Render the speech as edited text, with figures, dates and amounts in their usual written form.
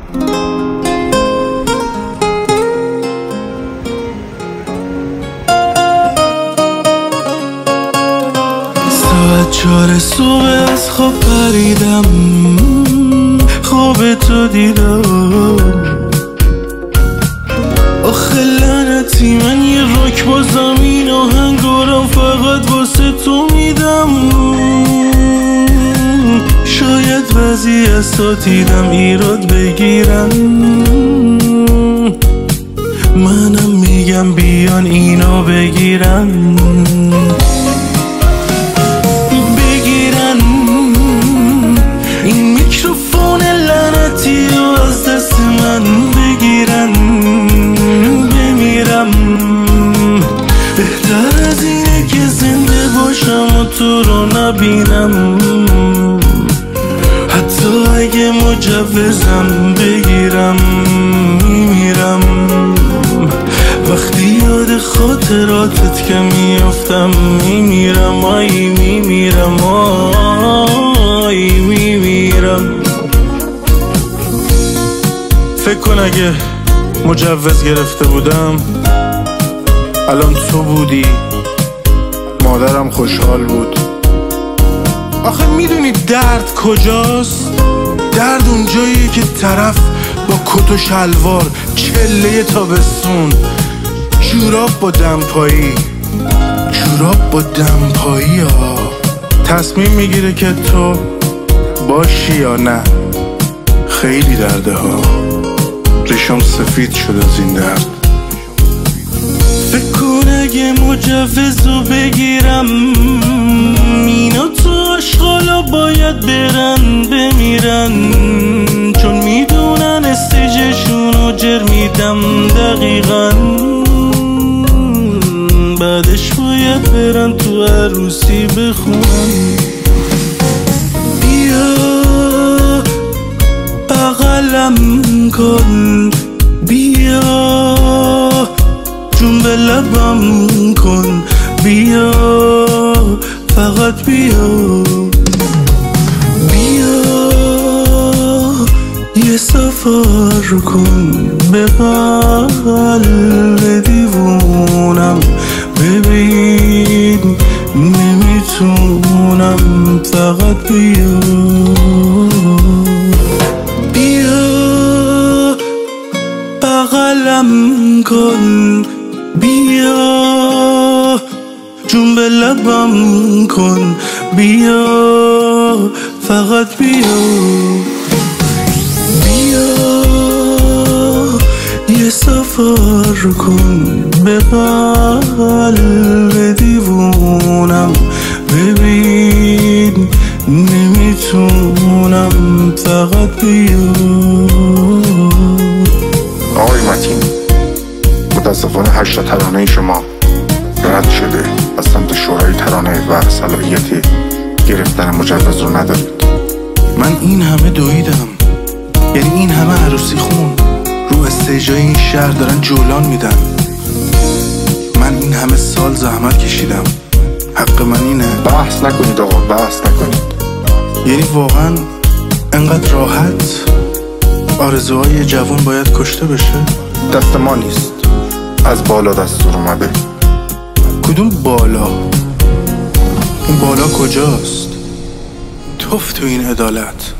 ساعت 4 صبح از خواب پریدم، خواب تو دیدم. آخه لعنتی من یه راک با زمین آهنگارم فقط واسه تو میدم. شاید بعضی اساتیدم ایراد بگیرن، منم میگم بیان اینا بگیرن این میکروفون لعنتی رو از دست من بگیرن. بمیرم بهتر از اینه که زنده باشم و تو رو نبینم، حتی اگه مجوزم بگیرم. میمیرم وقتی یاد خاطراتت که میافتم. میمیرم آی میمیرم آی میمیرم. فکر کن اگه مجوز گرفته بودم الان تو بودی، مادرم خوشحال بود. آخه میدونی درد کجاست؟ درد اونجایی که طرف با کت و شلوار چله تابستون جوراب با دمپایی ها تصمیم میگیره که تو باشی یا نه. خیلی درده ها، ریشم سفید شد از این درد. فکر کن اگه مجوزو بگیرم اینا تو آشغالا باید برن بمیرن، چون میدونن استیجشونو جر میدم دقیقاً. بعدش باید برن تو عروسی بخونن. بیا بغلم کن، بیا جون به لبم کن، بیا فقط بیا. بیا یه سفر کن به قلب دیوونم، ببین نمیتونم، فقط بیا. بیا بغلم کن، بیا جون به لبم کن، بیا فقط بیا. بیا یه سفر کن به قلب دیوونم، ببین نمیتونم، فقط بیا. آقای متین، متاسفانه 8 ترانه شما رد شده از سمت شورای ترانه و صلاحیت گرفتن مجوز رو ندارید. من این همه دویدم، یعنی این همه عروسی خون رو استیجای این شهر دارن جولان میدن. من این همه سال زحمت کشیدم، حق من اینه. بحث نکنید آقا، بحث نکنید. یعنی واقعا انقدر راحت آرزوهای جوان باید کشته بشه؟ دست ما نیست، از بالا دستور اومده. کدوم بالا؟ این بالا کجاست؟ توف تو این عدالت.